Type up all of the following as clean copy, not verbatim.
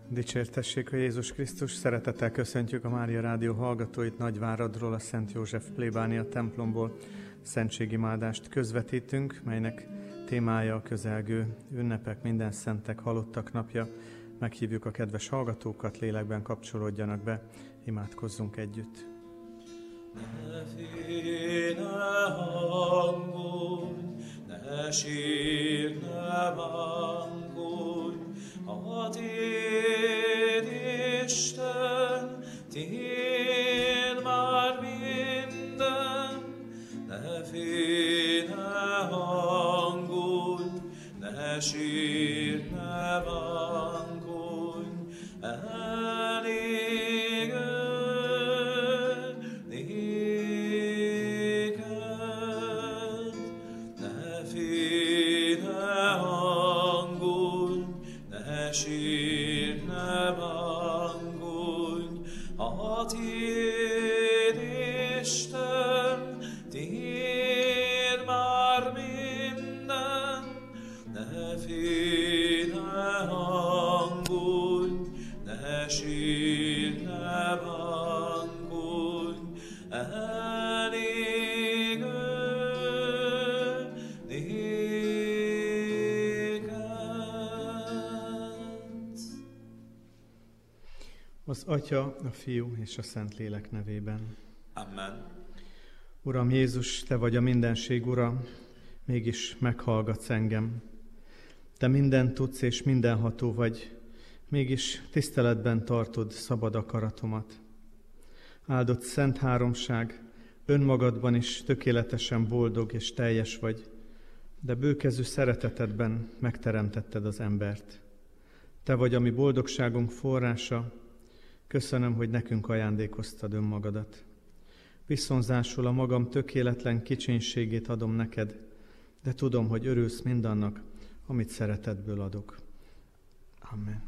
Dicsértessék a Jézus Krisztus, szeretettel köszöntjük a Mária Rádió hallgatóit Nagyváradról, a Szent József plébánia templomból. Szentségimádást közvetítünk, melynek témája a közelgő ünnepek, minden szentek, halottak napja. Meghívjuk a kedves hallgatókat, lélekben kapcsolódjanak be, imádkozzunk együtt. Ne félj, ne hangolj, ne sírj, ne bángolj, a tiéd Isten, tiéd már minden. Ne félj, ne hangolj, ne sírj, ne bángolj, Az Atya, a Fiú és a Szentlélek nevében. Amen. Uram Jézus, Te vagy a mindenség Ura, mégis meghallgatsz engem. Te mindent tudsz és mindenható vagy, mégis tiszteletben tartod szabad akaratomat. Áldott Szent Háromság, önmagadban is tökéletesen boldog és teljes vagy, de bőkezű szeretetedben megteremtetted az embert. Te vagy a mi boldogságunk forrása, köszönöm, hogy nekünk ajándékoztad önmagadat. Viszonzásul a magam tökéletlen kicsinségét adom neked, de tudom, hogy örülsz mindannak, amit szeretetből adok. Amen.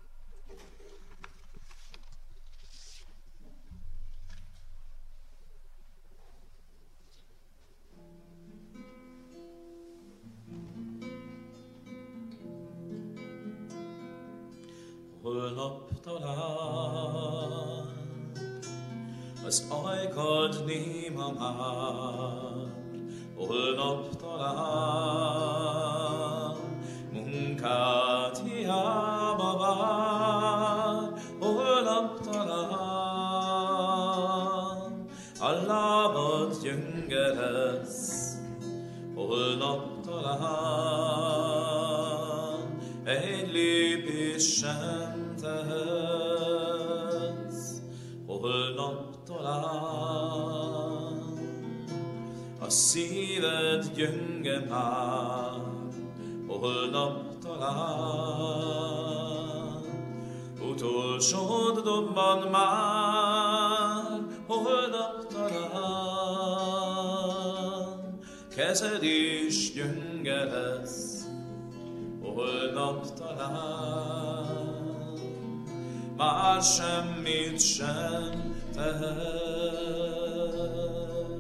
Holnap talán az ajkad néma már, holnap talán munkát hiába vár, holnap talán a lábad gyönge lesz, holnap talán egy lépés sem tehetsz, holnap talán a szíved gyönge már, holnap talán utolsód dobban már, holnap talán kezed is gyönge lesz, holnap talán már semmit sem tehetsz.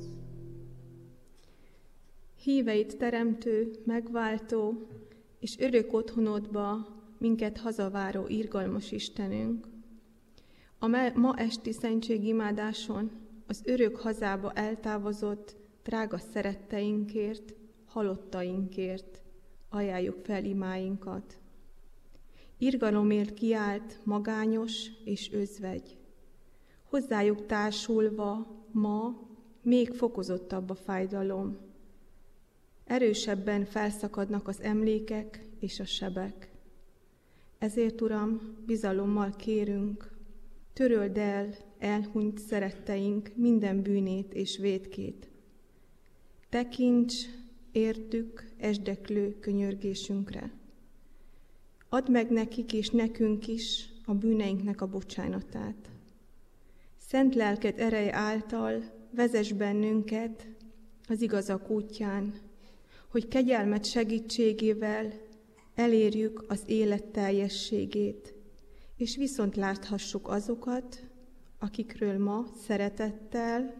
Híveit teremtő, megváltó, és örök otthonodba minket hazaváró irgalmas Istenünk, a ma esti szentségimádáson az örök hazába eltávozott drága szeretteinkért, halottainkért ajánljuk fel imáinkat. Irgalomért kiált magányos és özvegy. Hozzájuk társulva ma még fokozottabb a fájdalom. Erősebben felszakadnak az emlékek és a sebek. Ezért, Uram, bizalommal kérünk, töröld el elhunyt szeretteink minden bűnét és vétkét. Tekints értük esdeklő könyörgésünkre. Add meg nekik és nekünk is a bűneinknek a bocsánatát. Szent lelked ereje által vezess bennünket az igazak útján, hogy kegyelmed segítségével elérjük az élet teljességét, és viszont láthassuk azokat, akikről ma szeretettel,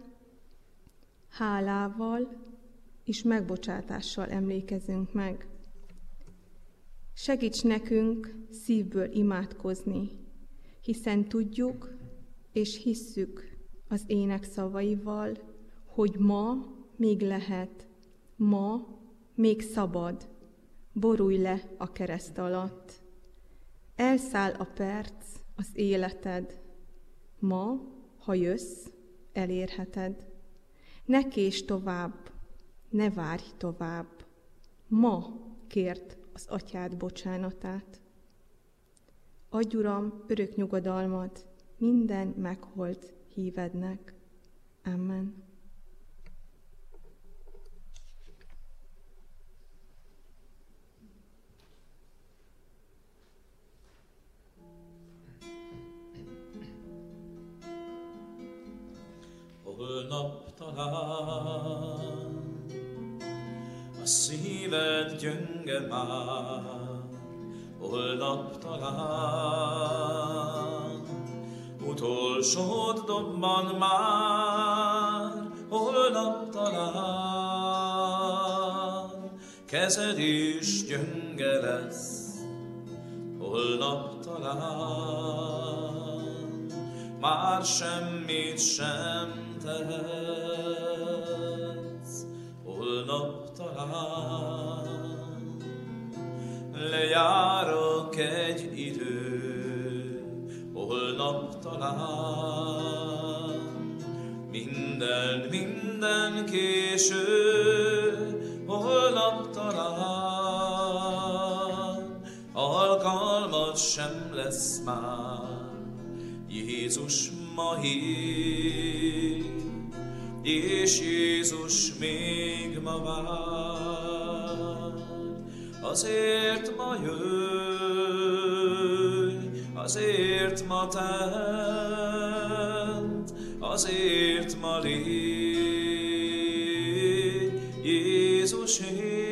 hálával és megbocsátással emlékezünk meg. Segíts nekünk szívből imádkozni, hiszen tudjuk és hisszük az ének szavaival, hogy ma még lehet, ma még szabad. Borulj le a kereszt alatt. Elszáll a perc, az életed. Ma, ha jössz, elérheted. Ne késd tovább, ne várj tovább. Ma kérd az Atyád bocsánatát. Adj, Uram, örök nyugodalmat minden megholt hívednek. Amen. Holnap talán a szíved gyönge már, holnap talán utolsót dobban már, holnap talán kezed is gyönge lesz, holnap talán már semmit sem tehetsz, holnap talán lejárok egy idő, holnap talán minden késő, holnap talán alkalmat sem lesz már, Jézus ma hív, és Jézus még ma vár. Azért ma jöjj, azért ma tedd, azért ma légy Jézusé.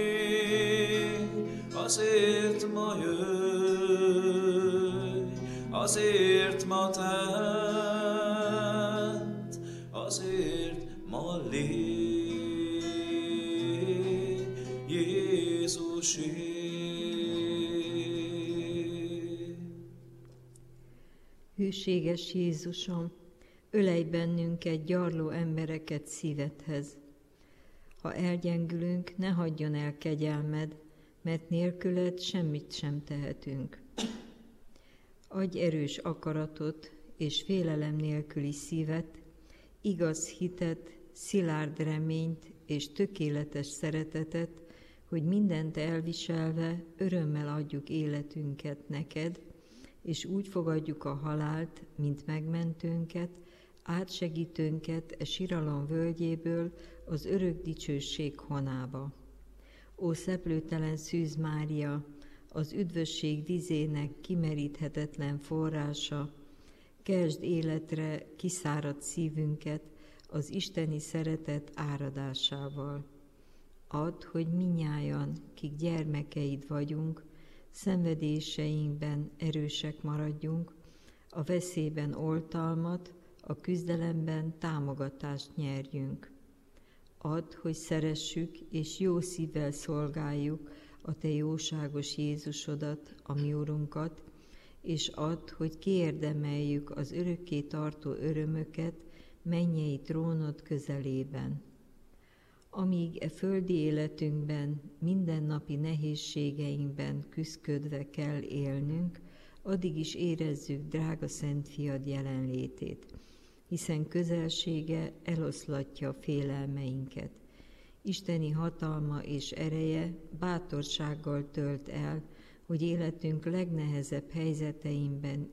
Azért ma jöjj, azért ma tedd, azért ma légy Jézusé. Hűséges Jézusom, ölelj bennünket, gyarló embereket szívedhez. Ha elgyengülünk, ne hagyjon el kegyelmed, mert nélküled semmit sem tehetünk. Adj erős akaratot és félelem nélküli szívet, igaz hitet, szilárd reményt és tökéletes szeretetet, hogy mindent elviselve örömmel adjuk életünket neked, és úgy fogadjuk a halált, mint megmentőnket, átsegítőnket e siralom völgyéből az örök dicsőség honába. Ó szeplőtelen Szűz Mária, az üdvösség vizének kimeríthetetlen forrása, keltsd életre kiszáradt szívünket az isteni szeretet áradásával. Add, hogy minnyájan, kik gyermekeid vagyunk, szenvedéseinkben erősek maradjunk, a veszélyben oltalmat, a küzdelemben támogatást nyerjünk. Add, hogy szeressük és jó szívvel szolgáljuk a Te jóságos Jézusodat, a mi Urunkat, és add, hogy kiérdemeljük az örökké tartó örömöket mennyei trónod közelében. Amíg e földi életünkben, mindennapi nehézségeinkben küszködve kell élnünk, addig is érezzük drága Szent Fiad jelenlétét, hiszen közelsége eloszlatja félelmeinket. Isteni hatalma és ereje bátorsággal tölt el, hogy életünk legnehezebb helyzeteimben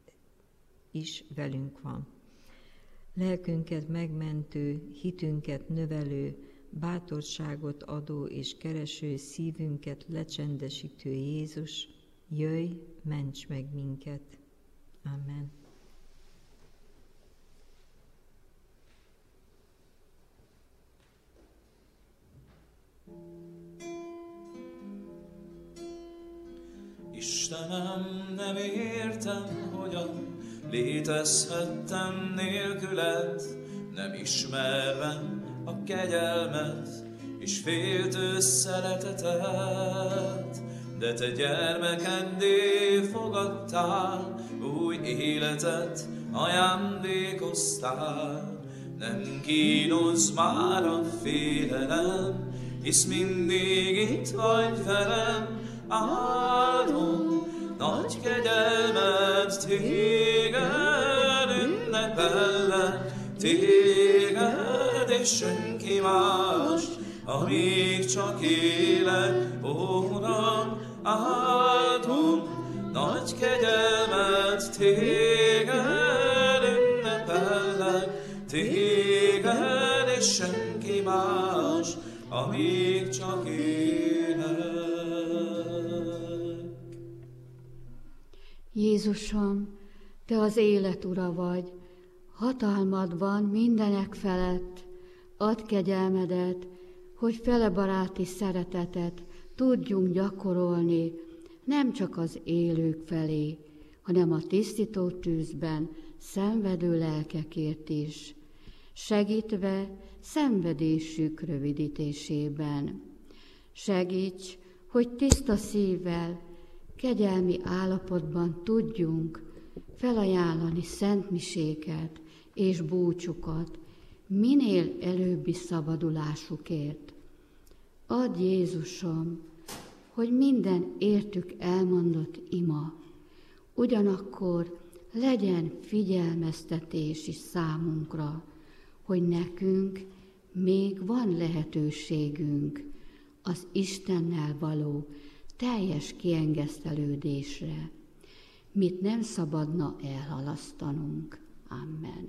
is velünk van. Lelkünket megmentő, hitünket növelő, bátorságot adó és kereső szívünket lecsendesítő Jézus, jöjj, ments meg minket. Amen. Istenem, nem értem, hogyan létezhettem nélküled, nem ismerve a kegyelmet és féltő szeretetet. de te gyermekeddé fogadtál, új életet ajándékoztál. Nem kínoz már a félelem, hisz mindig itt vagy velem. Áldom nagy kegyelmed, téged ünnepellek, téged és senki más, amíg csak élek, ó Uram. Áldom nagy kegyelmed, téged ünnepellek, téged és senki más, amíg csak élek. Jézusom, te az élet ura vagy, hatalmad van mindenek felett. Add kegyelmedet, hogy felebaráti szeretetet tudjunk gyakorolni, nem csak az élők felé, hanem a tisztító tűzben szenvedő lelkekért is, segítve szenvedésük rövidítésében. Segíts, hogy tiszta szívvel, kegyelmi állapotban tudjunk felajánlani szentmiséket és búcsukat minél előbbi szabadulásukért. Add, Jézusom, hogy minden értük elmondott ima, ugyanakkor legyen figyelmeztetés is számunkra, hogy nekünk még van lehetőségünk az Istennel való teljes kiengesztelődésre, mit nem szabadna elhalasztanunk. Amen.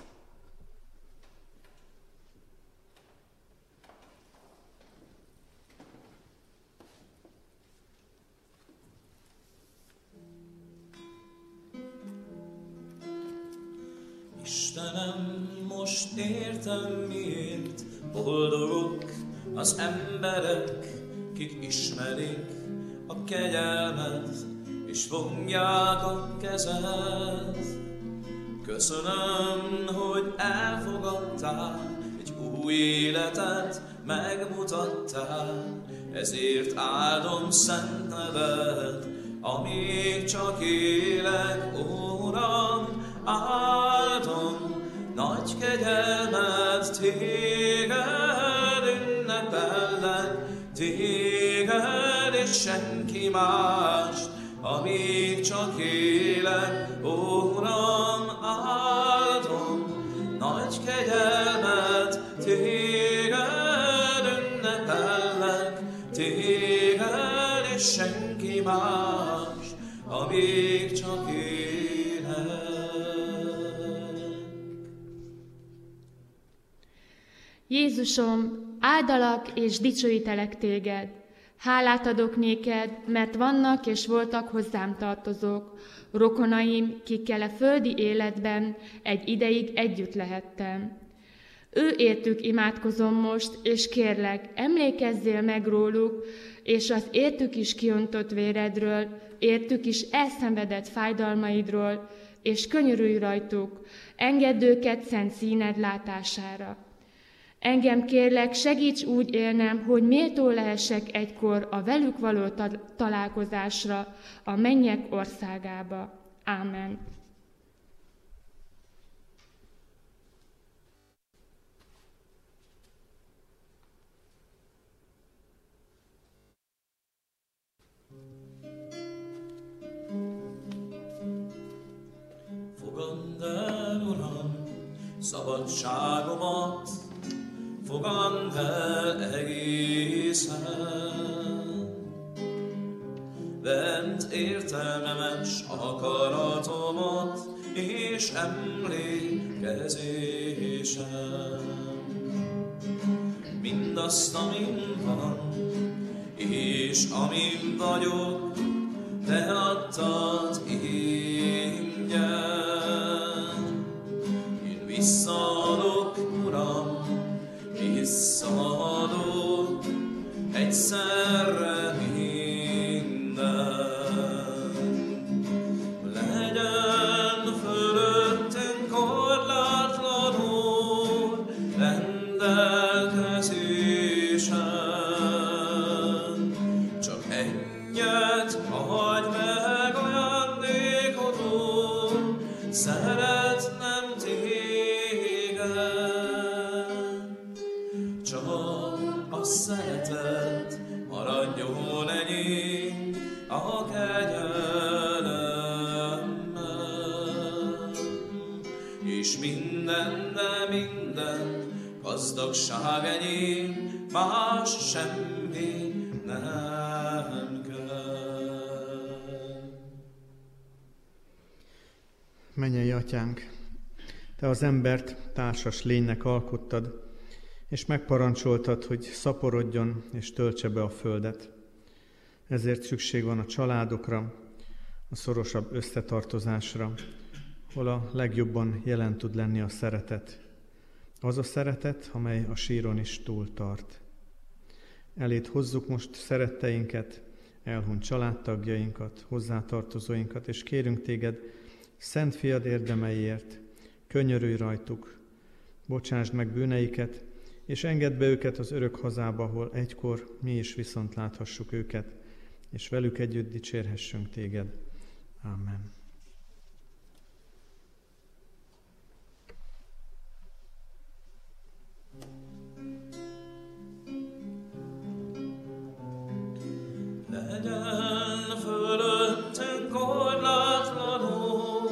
Istenem, most értem miért boldogok az emberek, kik ismerik a kegyelmet, és fogják a kezed. Köszönöm, hogy elfogadtál, egy új életet megmutattál, ezért áldom szent neved, amíg csak élek, ó Uram. Áldom nagy kegyelmed, téged ünnepellek, téged és senki mást, amíg csak élek, ó Uram. Áldom nagy kegyelmed, téged ünnepellek, téged és senki más, amíg csak élek. Jézusom, áldalak és dicsőítelek téged. Hálát adok néked, mert vannak és voltak hozzám tartozók, rokonaim, kikkel a földi életben egy ideig együtt lehettem. Ő értük imádkozom most, és kérlek, emlékezzél meg róluk, és az értük is kiontott véredről, értük is elszenvedett fájdalmaidról, és könyörülj rajtuk, engedd őket szent színed látására. Engem kérlek, segíts úgy élnem, hogy méltó lehessek egykor a velük való találkozásra a mennyek országába. Ámen. Fogadd el, Uram, szabadságomat, fogadd el egészen. Vedd értelmemes akaratomat, és emlékezésem. Mindazt, amin van, és amin vagyok, te adtad ingyen. Én visszaadok, Uram, visszaadok egyszerre minden. Legyen fölöttünk korlátlanul rendelkezésen, csak engedj ennyet, adj meg ajándékodul, szeretnem téged. Csak a szeretet maradjon enyém a kegyelemmel, és minden, de minden gazdagság enyém, más semmi nem kell. Mennyei Atyánk, Te az embert társas lénynek alkottad, és megparancsoltad, hogy szaporodjon és töltse be a földet. Ezért szükség van a családokra, a szorosabb összetartozásra, hol a legjobban jelen tud lenni a szeretet. Az a szeretet, amely a síron is túltart. Eléd hozzuk most szeretteinket, elhunyt családtagjainkat, hozzátartozóinkat, és kérünk Téged, Szent Fiad érdemeiért, könyörülj rajtuk, bocsásd meg bűneiket, és engedd be őket az örök hazába, ahol egykor mi is viszont láthassuk őket, és velük együtt dicsérhessünk Téged. Amen. Legyen fölöttünk korlátlanul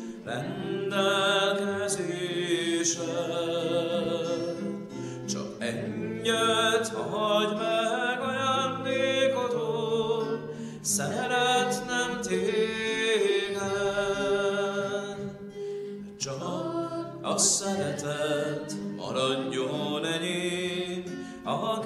rendelkezésed, csak ennyit adj meg ajándékodul, szeretnem téged. Csak a szeretet maradjon enyém a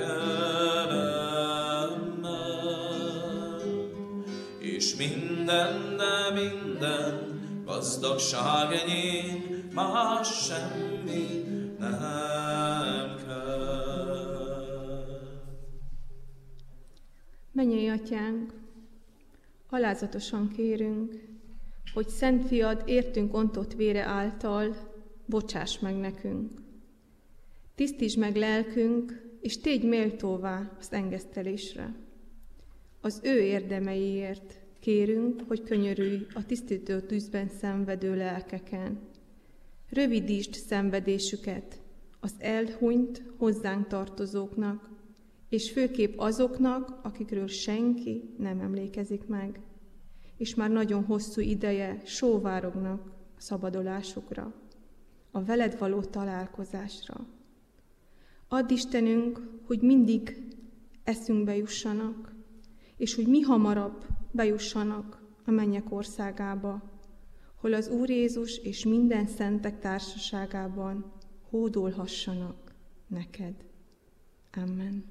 kegyelemmel, és minden, de minden gazdagság enyém, más semmi nem kell. Mennyei Atyánk, alázatosan kérünk, hogy Szent Fiad értünk ontott vére által bocsáss meg nekünk. Tisztítsd meg lelkünk, és tégy méltóvá az engesztelésre. Az ő érdemeiért kérünk, hogy könyörülj a tisztító tűzben szenvedő lelkeken. Rövidítsd szenvedésüket az elhunyt hozzánk tartozóknak, és főképp azoknak, akikről senki nem emlékezik meg, és már nagyon hosszú ideje sóvárognak a szabadulásukra, a veled való találkozásra. Add Istenünk, hogy mindig eszünkbe jussanak, és hogy mi hamarabb bejussanak a mennyek országába, hol az Úr Jézus és minden szentek társaságában hódolhassanak neked. Amen.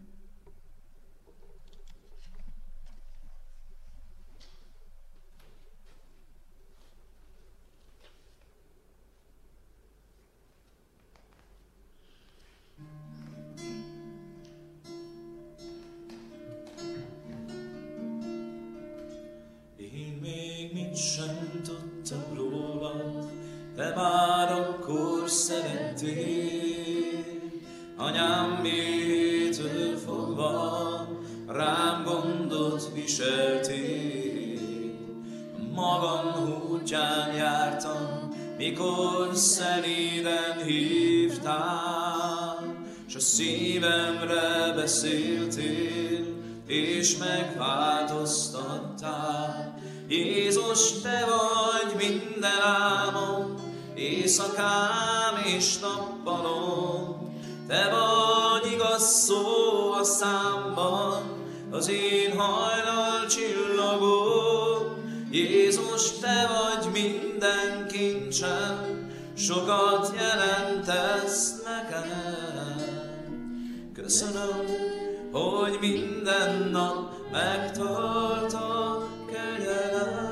Sem tudtam rólad, te már akkor szerettél. Anyám mélyétől fogva rám gondot viseltél. Magam útján jártam, mikor szelíden hívtál, s a szívemre beszéltél, és megváltoztattál. Jézus, te vagy minden álmom, éjszakám és nappalom. Te vagy igaz szó a számban, az én hajnal csillagom. Jézus, te vagy minden kincsem, sokat jelentesz nekem. Köszönöm, hogy minden nap megtart a kegyelem.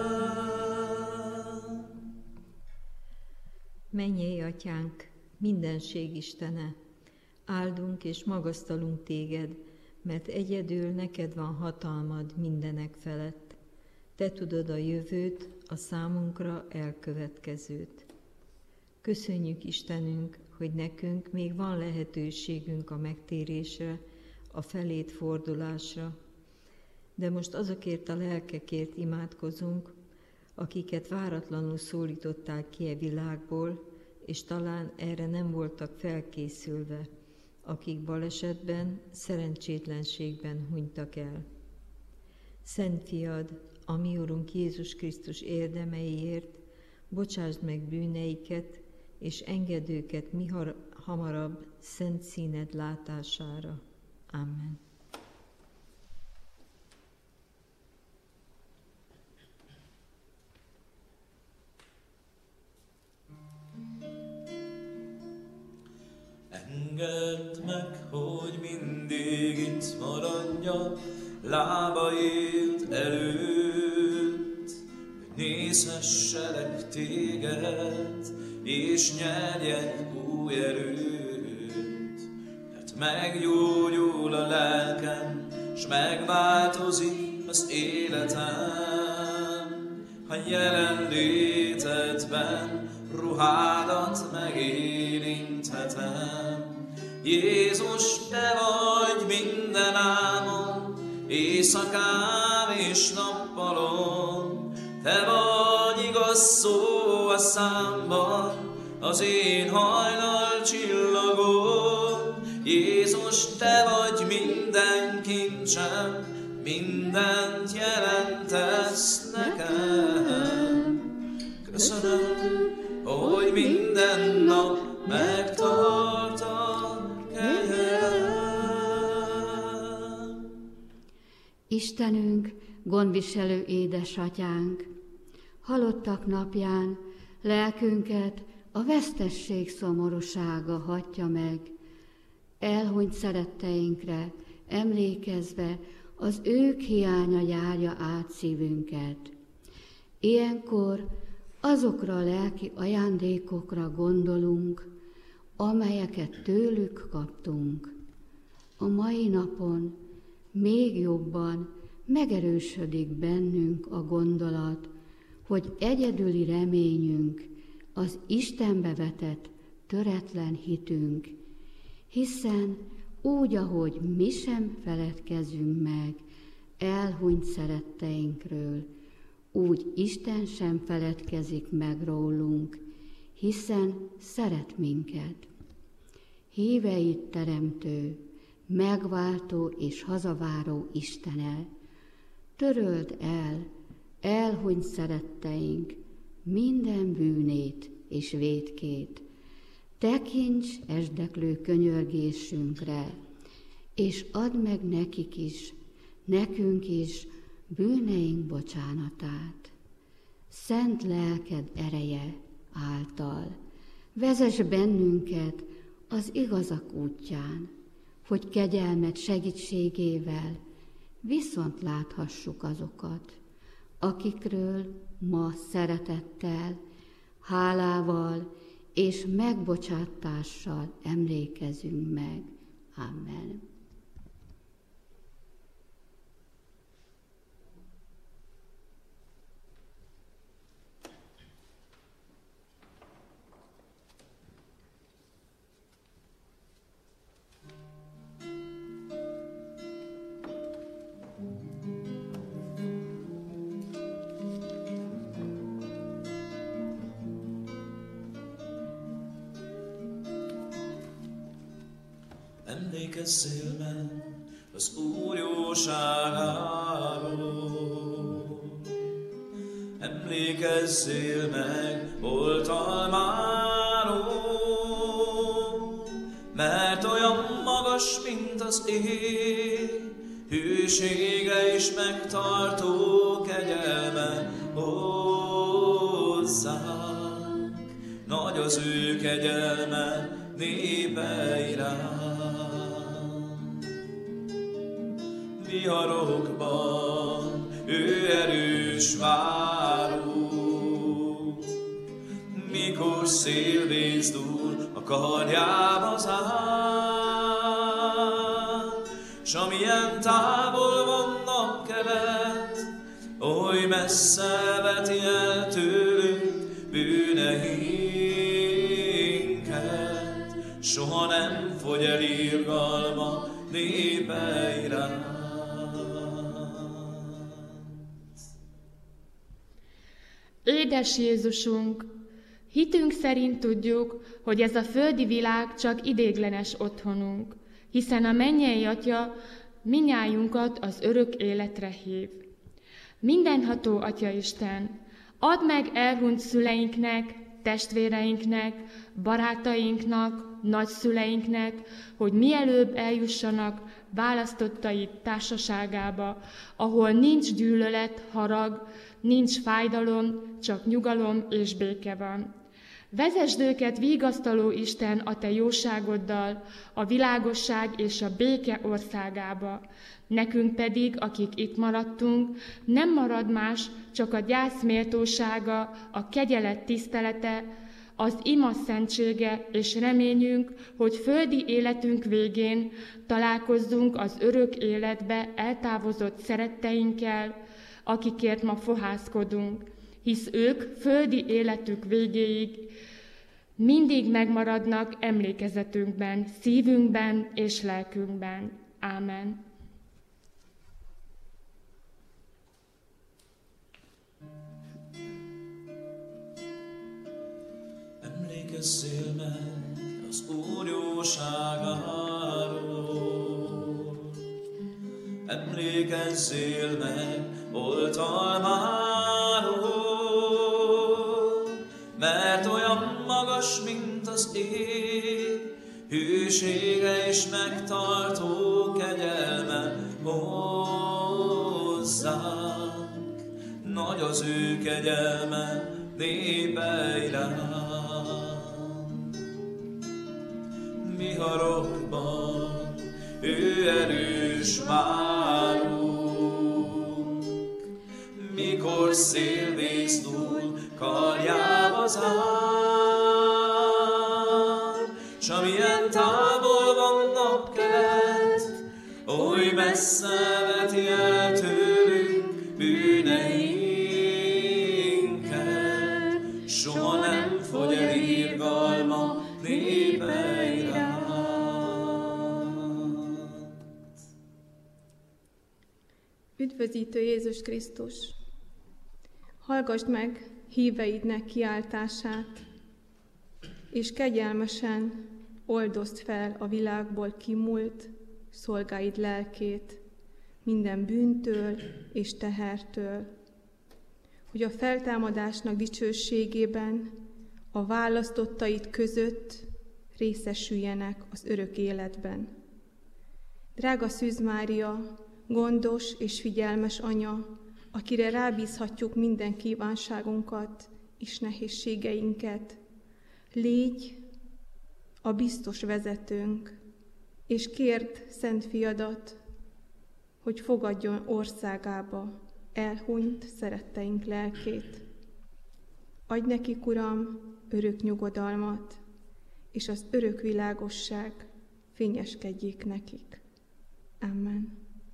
Mennyei Atyánk, mindenség Istene, áldunk és magasztalunk Téged, mert egyedül neked van hatalmad mindenek felett. Te tudod a jövőt, a számunkra elkövetkezőt. Köszönjük Istenünk, hogy nekünk még van lehetőségünk a megtérésre, a feléd fordulásra. De most azokért a lelkekért imádkozunk, akiket váratlanul szólították ki a világból, és talán erre nem voltak felkészülve, akik balesetben, szerencsétlenségben hunytak el. Szent Fiad, a mi Urunk Jézus Krisztus érdemeiért, bocsásd meg bűneiket, és engedd őket mi hamarabb szent színed látására. Amen. Engedd meg, hogy mindig itt maradjak lábaid előtt, hogy nézhesselek téged, és nyerjek új erőt. Mert meggyógyul a lelkem, s megváltozik az életem, ha jelenlétedben ruhádat megérinthetem. Jézus, te vagy minden álmom, éjszakám és nappalom. Te vagy igaz szó a számban, az én hajnal csillagom. Jézus, te vagy minden kincsem, mindent jelentesz nekem. Köszönöm, hogy minden nap megtart a kegyelem. Istenünk, gondviselő édesatyánk, halottak napján lelkünket a vesztesség szomorúsága hatja meg. Elhunyt szeretteinkre emlékezve az ők hiánya járja át szívünket. Ilyenkor azokra a lelki ajándékokra gondolunk, amelyeket tőlük kaptunk. A mai napon még jobban megerősödik bennünk a gondolat, hogy egyedüli reményünk az Istenbe vetett töretlen hitünk, hiszen úgy, ahogy mi sem feledkezünk meg elhunyt szeretteinkről, úgy Isten sem feledkezik meg rólunk, hiszen szeret minket. Híveit teremtő, megváltó és hazaváró Istene, töröld el elhunyt szeretteink minden bűnét és vétkét. Tekints esdeklő könyörgésünkre, és add meg nekik is, nekünk is bűneink bocsánatát. Szent lelked ereje által vezess bennünket az igazak útján, hogy kegyelmed segítségével viszont láthassuk azokat, akikről ma szeretettel, hálával és megbocsátással emlékezünk meg. Amen. Emlékezzél meg az Úr jóságáról, emlékezzél meg oltalmáról, mert olyan magas, mint az ég, hűsége és megtartó kegyelme hozzánk. Nagy az ő kegyelme népe iránt. Viharokban ő erős váró, mikor szélvész dúl a karjába zár, s amilyen távol van napkelet, oly messze veti el tőlünk bűneinket, soha nem fogy el irgalma népe iránt. Édes Jézusunk, hitünk szerint tudjuk, hogy ez a földi világ csak idéglenes otthonunk, hiszen a mennyei Atya mindnyájunkat az örök életre hív. Mindenható Atya Isten, add meg elhunyt szüleinknek, testvéreinknek, barátainknak, nagyszüleinknek, hogy mielőbb eljussanak választottaid társaságába, ahol nincs gyűlölet, harag, nincs fájdalom, csak nyugalom és béke van. Vezesd őket, vigasztaló Isten, a te jóságoddal, a világosság és a béke országába. Nekünk pedig, akik itt maradtunk, nem marad más, csak a gyász méltósága, a kegyelet tisztelete, az ima szentsége és reményünk, hogy földi életünk végén találkozzunk az örök életbe eltávozott szeretteinkkel, akikért ma fohászkodunk, hisz ők földi életük végéig mindig megmaradnak emlékezetünkben, szívünkben és lelkünkben. Ámen. Emlékezzél meg az Úr jóságáról, emlékezzél meg oltalmáról, mert olyan magas, mint az ég, hűsége és megtartó kegyelme hozzánk. Nagy az ő kegyelme népe iránt. Viharokban ő erős várunk, mikor szélvész túl karjába zár, s amilyen távol van napkelet, oly messze veti el tőlünk bűneinket, soha nem fogy el irgalma népe iránt. Üdvözítő Jézus Krisztus! Hallgassd meg híveidnek kiáltását, és kegyelmesen oldozd fel a világból kimúlt szolgáid lelkét minden bűntől és tehertől, hogy a feltámadásnak dicsőségében a választottaid között részesüljenek az örök életben. Drága Szűz Mária, gondos és figyelmes anya, akire rábízhatjuk minden kívánságunkat és nehézségeinket, légy a biztos vezetőnk, és kérd Szent Fiadat, hogy fogadjon országába elhunyt szeretteink lelkét. Adj nekik, Uram, örök nyugodalmat, és az örök világosság fényeskedjék nekik. Amen.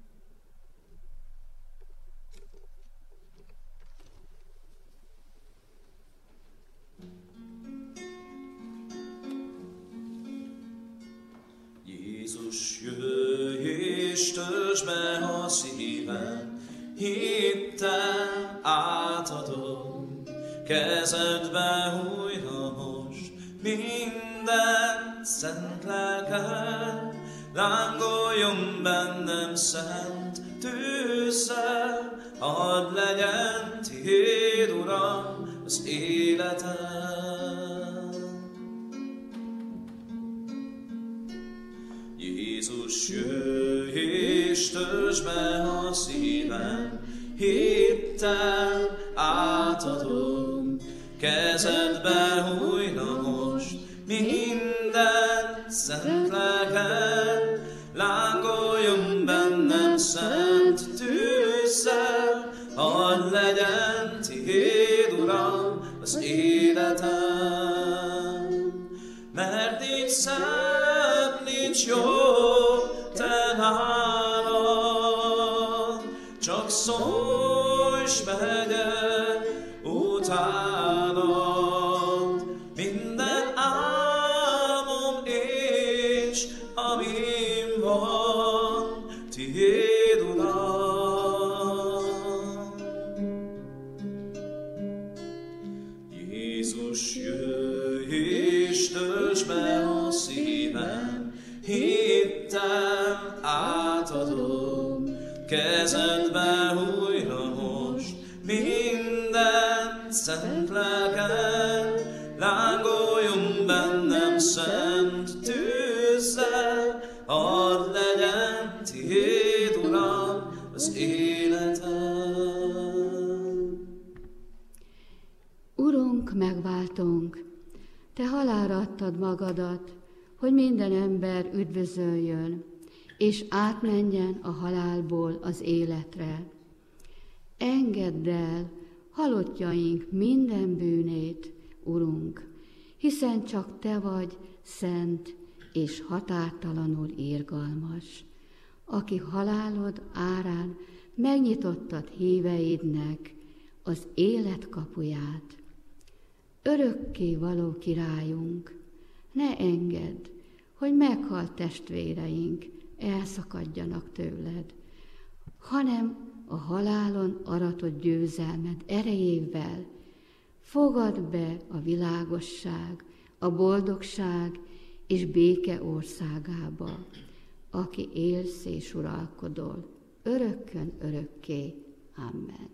Jézus, jöjj és töltsd be a szívem, hittel átadom, kezedbe újra most minden szent lelked, lángoljon bennem szent tűzzel, hadd legyen tiéd, Uram, az életem. Jézus, jöjj és töltsd be a szívem, hittel átadom, kezedbe újra most minden szent lelked, lángoljon bennem szent tűzzel, hadd legyen tiéd, Uram, az életem. Mert nincs szebb, nincs jobb te nálad, csak szólj, s megyek utánad. Minden álmom és amim van, tiéd, Uram. Jézus, jöjj és töltsd be a szívem, hittem átadom, kezedbe újra most minden szent lelked, lángoljon bennem szent tűzzel, hadd legyen tiéd, Uram, az életem. Urunk, megváltunk, Te halálra adtad magadat, hogy minden ember üdvözöljön, és átmenjen a halálból az életre. Engedd el halottjaink minden bűnét, Urunk, hiszen csak Te vagy szent és határtalanul irgalmas, aki halálod árán megnyitottad híveidnek az élet kapuját. Örökké való királyunk, ne engedd, hogy meghalt testvéreink elszakadjanak tőled, hanem a halálon aratott győzelmed erejével fogad be a világosság, a boldogság és béke országába, aki élsz és uralkodol, örökkön örökké. Amen.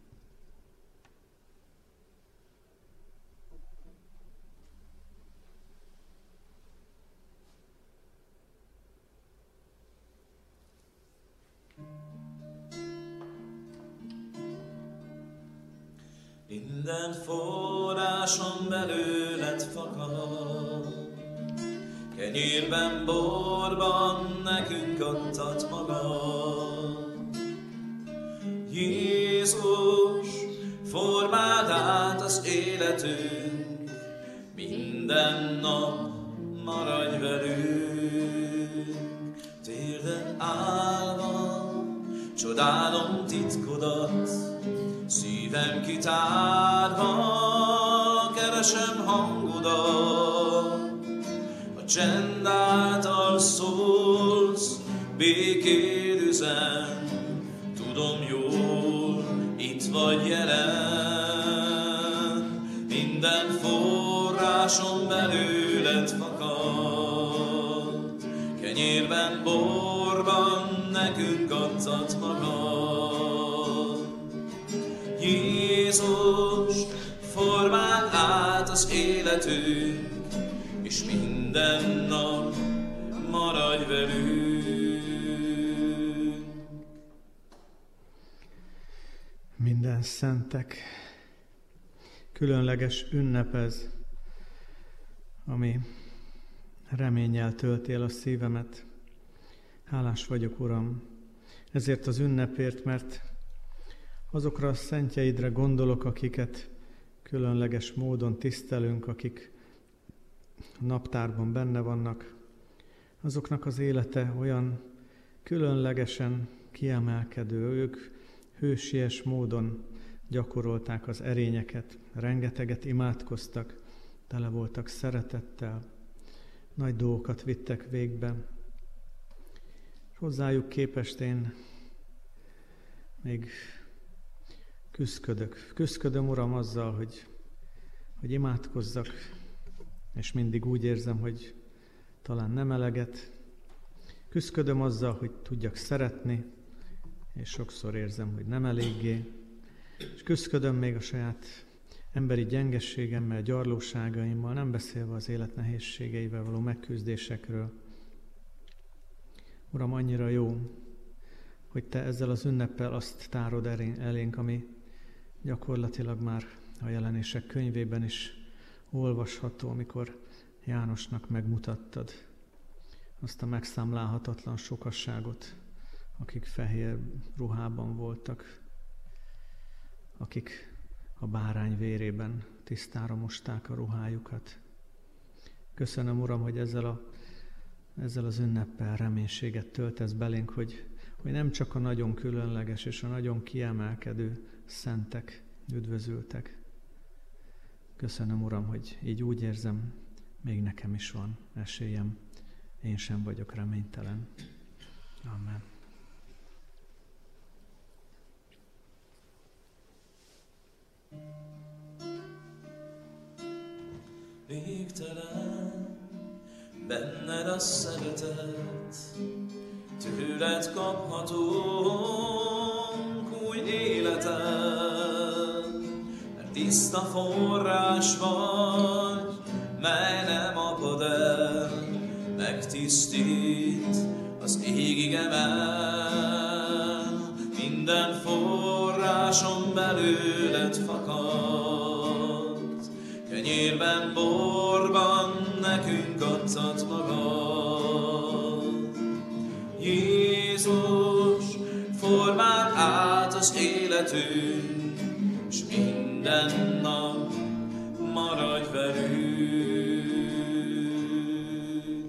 Minden forrásom belőled fakad, kenyérben, borban nekünk adtad magad. Jézus, formáld át az életünk, minden nap maradj velünk. Térden állva csodálom titkodat, szívem kitárva keresem hangodat. A csend által szólsz, békéd üzen, tudom jól, itt vagy jelen. Minden forrásom belőled fakad, kenyérben, borban nekünk adtad magad. Jézus, formáld át az életünk, és minden nap maradj velünk. Minden szentek, különleges ünnep ez, ami reménnyel tölti el a szívemet. Hálás vagyok, Uram, ezért az ünnepért, mert azokra a szentjeidre gondolok, akiket különleges módon tisztelünk, akik a naptárban benne vannak. Azoknak az élete olyan különlegesen kiemelkedő, ők hősies módon gyakorolták az erényeket, rengeteget imádkoztak, tele voltak szeretettel, nagy dolgokat vittek végbe. Hozzájuk képest én még küszködöm, Uram, azzal, hogy imádkozzak, és mindig úgy érzem, hogy talán nem eleget. Küszködöm azzal, hogy tudjak szeretni, és sokszor érzem, hogy nem eléggé. És küszködöm még a saját emberi gyengességemmel, gyarlóságaimmal, nem beszélve az élet nehézségeivel való megküzdésekről. Uram, annyira jó, hogy Te ezzel az ünneppel azt tárod elénk, ami gyakorlatilag már a Jelenések könyvében is olvasható, amikor Jánosnak megmutattad azt a megszámlálhatatlan sokasságot, akik fehér ruhában voltak, akik a bárány vérében tisztára mosták a ruhájukat. Köszönöm, Uram, hogy ezzel az ünneppel reménységet töltesz belénk, hogy nem csak a nagyon különleges és a nagyon kiemelkedő szentek üdvözültek. Köszönöm, Uram, hogy így úgy érzem, még nekem is van esélyem, én sem vagyok reménytelen. Amen. végtelen, benned a szeretet, tőled kaphatunk új életet, mert tiszta forrás vagy, mely nem apad el, megtisztít az égig emel, minden forráson belőled fakad, kenyérben, borban nekünk adtad magad. Jézus, formáld át az életünk, s minden nap maradj velünk.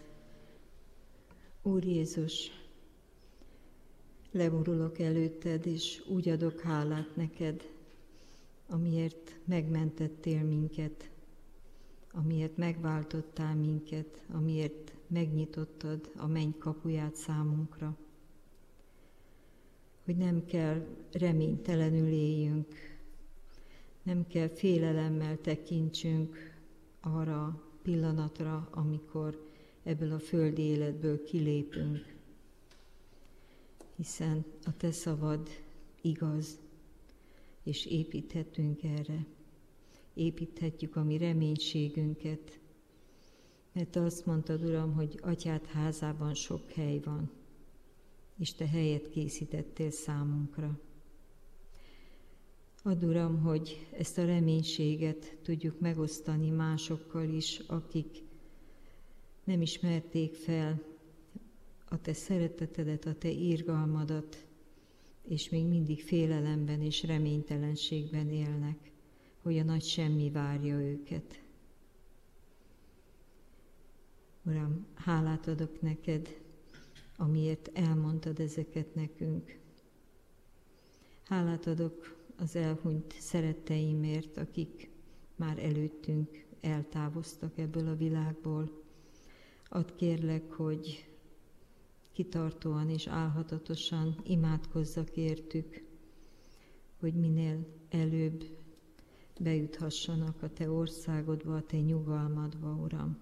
Úr Jézus, leborulok előtted, és úgy adok hálát neked, amiért megmentettél minket, amiért megváltottál minket, amiért megnyitottad a menny kapuját számunkra. Hogy nem kell reménytelenül éljünk, nem kell félelemmel tekintsünk arra a pillanatra, amikor ebből a földi életből kilépünk, hiszen a te szavad igaz, és építhetünk erre. Építhetjük a mi reménységünket, mert te azt mondtad, Uram, hogy Atyád házában sok hely van, és te helyet készítettél számunkra. Add, Uram, hogy ezt a reménységet tudjuk megosztani másokkal is, akik nem ismerték fel a te szeretetedet, a te irgalmadat, és még mindig félelemben és reménytelenségben élnek, hogy a nagy semmi várja őket. Uram, hálát adok neked, amiért elmondtad ezeket nekünk. Hálát adok az elhunyt szeretteimért, akik már előttünk eltávoztak ebből a világból. Add kérlek, hogy kitartóan és álhatatosan imádkozzak értük, hogy minél előbb bejuthassanak a te országodba, a te nyugalmadba, Uram.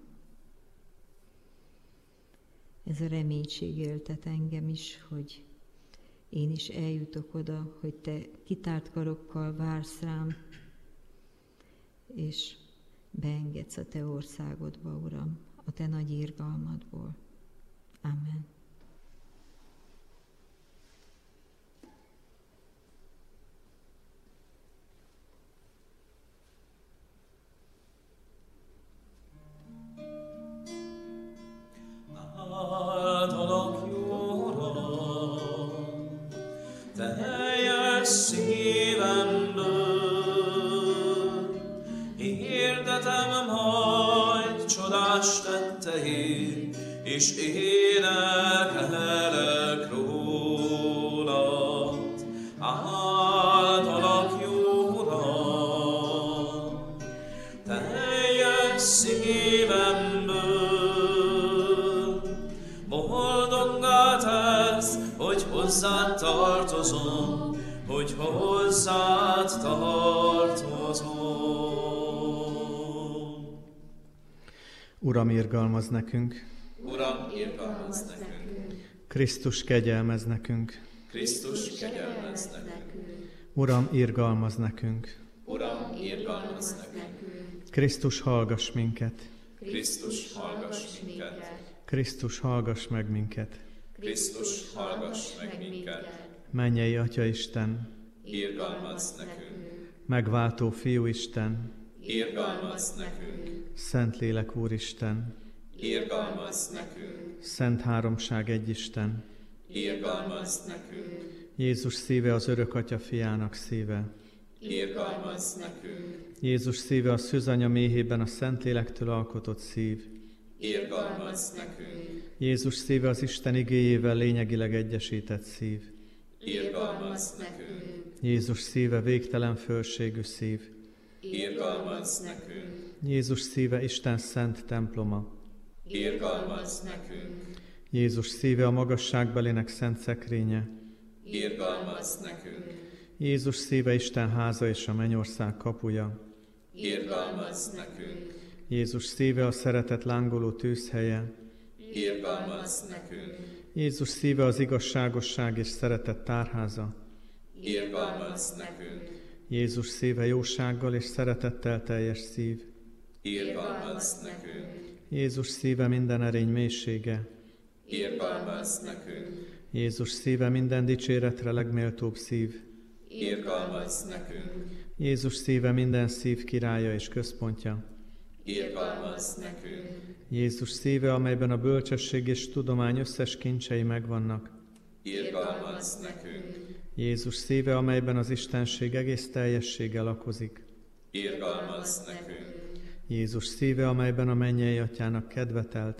Ez a reménység éltet engem is, hogy én is eljutok oda, hogy te kitárt karokkal vársz rám, és beengedsz a te országodba, Uram, a te nagy irgalmadból. Amen. Áldalak jó Uram, teljes szívemből, hirdetem majd csodás tetteid, és énekelek rólad. Áldalak jó Uram, teljes szívemből, boldoggá tesz, hogy hozzád tartozom, hogy hozzád tartozom. Uram, irgalmaz nekünk! Uram, irgalmaz nekünk! Krisztus, kegyelmez nekünk! Krisztus, kegyelmez nekünk! Uram, irgalmaz nekünk! Uram, irgalmaz nekünk! Krisztus, hallgass minket! Krisztus, hallgass minket! Krisztus, hallgass meg minket! Krisztus, hallgass meg minket! Mennyei Atya Isten! Irgalmaz nekünk! Megváltó Fiú Isten! Irgalmaz nekünk! Szentlélek Úristen! Irgalmaz nekünk! Szent Háromság Egyisten! Irgalmaz nekünk! Jézus szíve az örök Atya Fiának szíve! Irgalmaz nekünk! Jézus szíve a szűzanya méhében a Szentlélektől alkotott szív! Irgalmaz nekünk! Jézus szíve az Isten igéjével lényegileg egyesített szív! Irgalmaz nekünk! Jézus szíve végtelen fölségű szív! Irgalmaz nekünk! Jézus szíve Isten szent temploma! Irgalmaz nekünk! Jézus szíve a magasságbelének szent szekrénye! Irgalmaz nekünk! Jézus szíve Isten háza és a mennyország kapuja! Irgalmaz nekünk! Jézus szíve a szeretet lángoló tűzhelye. Irgalmazz nekünk. Jézus szíve az igazságosság és szeretet tárháza. Irgalmazz nekünk. Jézus szíve jósággal és szeretettel teljes szív. Irgalmazz nekünk. Jézus szíve minden erény mélysége. Irgalmazz nekünk. Jézus szíve minden dicséretre legméltóbb szív. Irgalmazz nekünk. Jézus szíve minden szív királya és központja. Irgalmazz nekünk. Jézus szíve, amelyben a bölcsesség és tudomány összes kincsei megvannak. Irgalmazz nekünk. Jézus szíve, amelyben az Istenség egész teljessége lakozik. Irgalmazz nekünk. Jézus szíve, amelyben a mennyei Atyának kedve telt.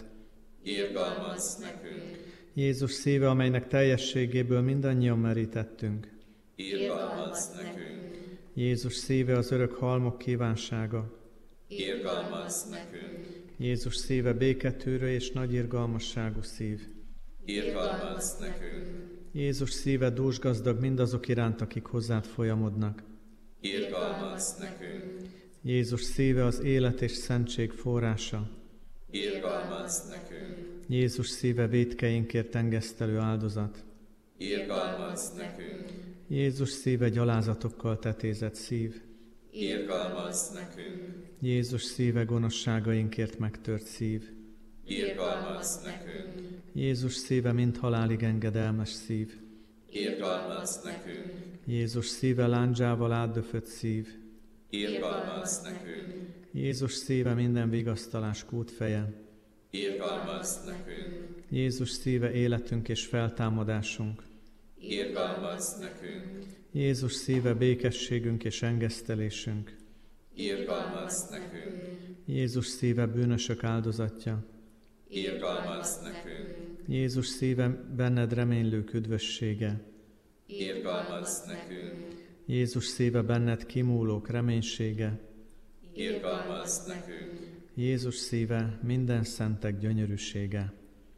Irgalmazz nekünk. Jézus szíve, amelynek teljességéből mindannyian merítettünk. Irgalmazz nekünk. Jézus szíve az örök halmok kívánsága. Irgalmazz nekünk. Jézus szíve béketűrő és nagy irgalmasságú szív. Irgalmazz nekünk. Jézus szíve dúsgazdag mindazok iránt, akik hozzád folyamodnak. Irgalmazz nekünk. Jézus szíve az élet és szentség forrása. Irgalmazz nekünk. Jézus szíve vétkeinkért engesztelő áldozat. Irgalmazz nekünk. Jézus szíve gyalázatokkal tetézett szív. Irgalmazz nekünk. Jézus szíve gonoszságainkért megtört szív. Irgalmazz nekünk. Jézus szíve mind halálig engedelmes szív. Irgalmazz nekünk. Jézus szíve lándzsával átdöfött szív. Irgalmazz nekünk. Jézus szíve minden vigasztalás kútfeje. Irgalmazz nekünk. Jézus szíve életünk és feltámadásunk. Irgalmazz nekünk. Jézus szíve békességünk és engesztelésünk. Irgalmazz nekünk. Jézus szíve bűnösök áldozatja. Irgalmazz nekünk. Jézus szíve benned reménylők üdvössége. Irgalmazz nekünk. Jézus szíve benned kimúlók reménysége. Irgalmazz nekünk. Jézus szíve minden szentek gyönyörűsége.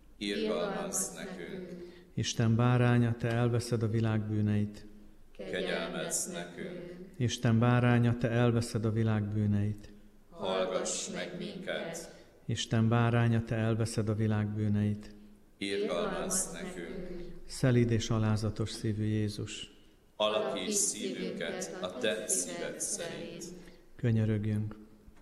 Irgalmazz nekünk. Isten báránya, te elveszed a világ bűneit. Kegyelmezz nekünk. Isten báránya, te elveszed a világ bűneit. Hallgass meg minket. Isten báránya, te elveszed a világ bűneit. Irgalmazz nekünk. Szelíd és alázatos szívű Jézus, Alakíts szívünket a te szíved szerint. könyörögjünk.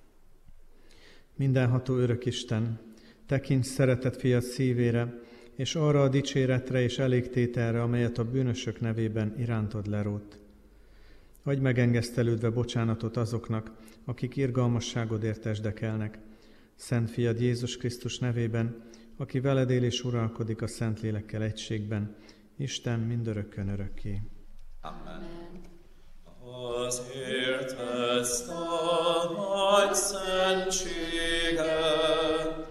Mindenható örök Isten, tekints szeretett fiad szívére, és arra a dicséretre és elégtételre, amelyet a bűnösök nevében irántod lerótt. Adj megengesztelődve bocsánatot azoknak, akik irgalmasságodért esdekelnek. Szent fiad Jézus Krisztus nevében, aki veled él és uralkodik a Szentlélekkel egységben, Isten mindörökkön örökké. Amen. Azért ezt a nagy szentséget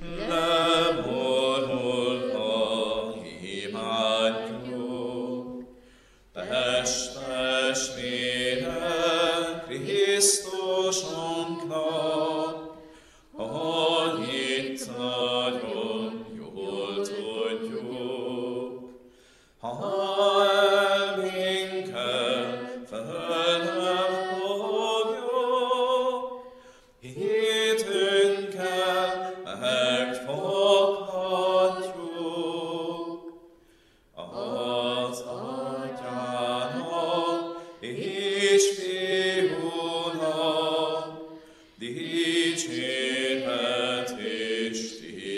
leborulva imádjuk. Testvérek Krisztusunknak, hogy itt nagyon jól tudjuk. Ha el minket fel nem fogjuk, hitünkkel megfoghatjuk. Az Atyának és Fiúnak dicséret és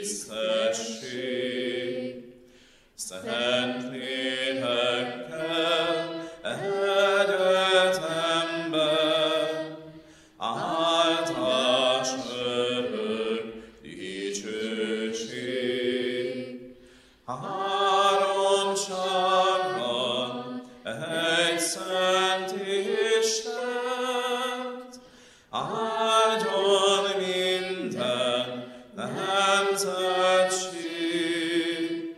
tisztesség, Szent Lélekkel egyetemben, áldás örök dicsőség. Háromságban egy szent Istent, áldjon minden nemzetség.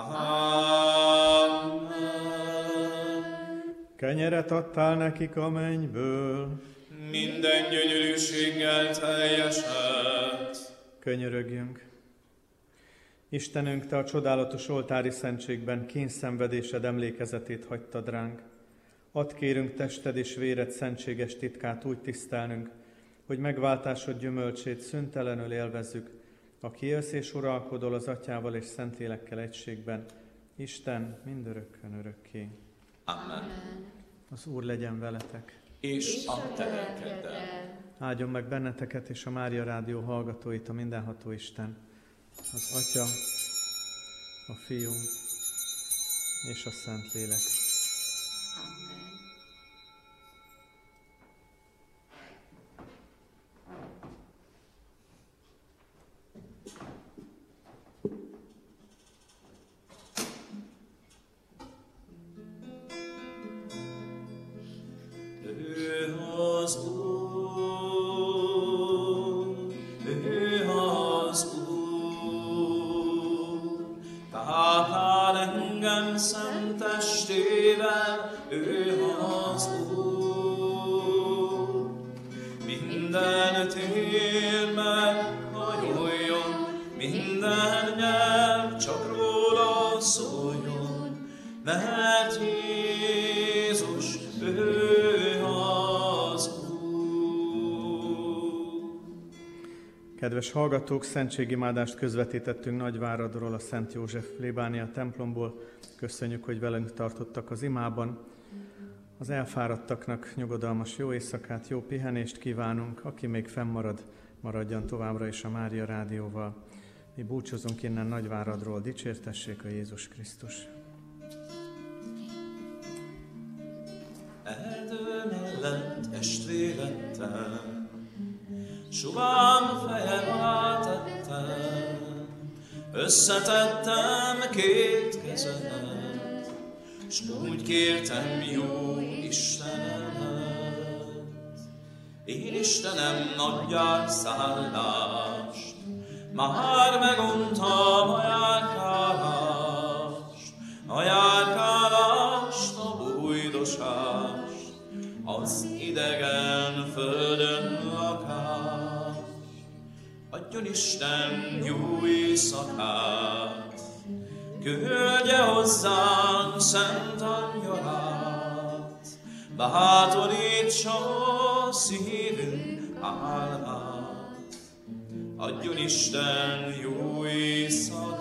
Amen. Kenyeret adtál nekik a mennyből, Minden gyönyörűséggel teljeset. könyörögjünk. Istenünk, te a csodálatos oltári szentségben kényszenvedésed emlékezetét hagytad ránk. Add kérünk tested és véred szentséges titkát úgy tisztelnünk, hogy megváltásod gyümölcsét szüntelenül élvezzük, aki élsz és uralkodol az Atyával és Szentlélekkel egységben, Isten mindörökkön örökké. Amen. Az Úr legyen veletek. És a te lelkeddel. Áldjon meg benneteket és a Mária Rádió hallgatóit a mindenható Isten, az Atya, a Fiú és a Szentlélek. Kedves hallgatók, szentségimádást közvetítettünk Nagyváradról, a Szent József plébánia templomból. Köszönjük, hogy velünk tartottak az imában. Az elfáradtaknak nyugodalmas jó éjszakát, jó pihenést kívánunk. Aki még fennmarad, maradjon továbbra is a Mária Rádióval. Mi búcsúzunk innen Nagyváradról. Dicsértessék a Jézus Krisztus! Erdő mellett estvérettem, suvám fejem átettem, összetettem két kezemet, s úgy kértem jó Istenemet. Én Istenem nagy szállást, már meguntam a járkálást, a bújdosást, az idegen földön lakást. Adjon Isten jó éjszakát, küldje hozzánk szent angyalát, bátorítsa szívünk álmát. Adjon Isten jó éjszakát.